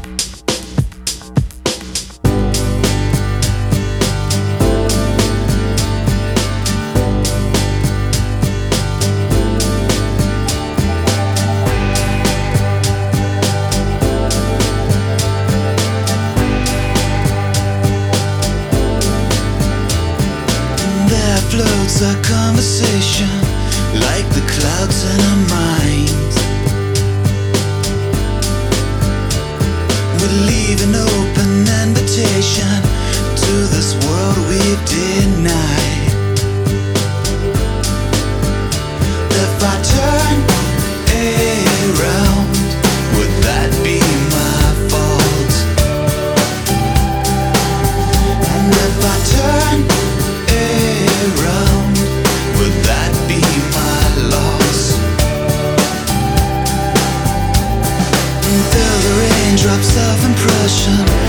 Floats our conversation like the clouds in our minds. We leave an open invitation to this world we've denied. If I turn around, would that be my fault? And if I turn around, would that be my loss? Feel the raindrops of impression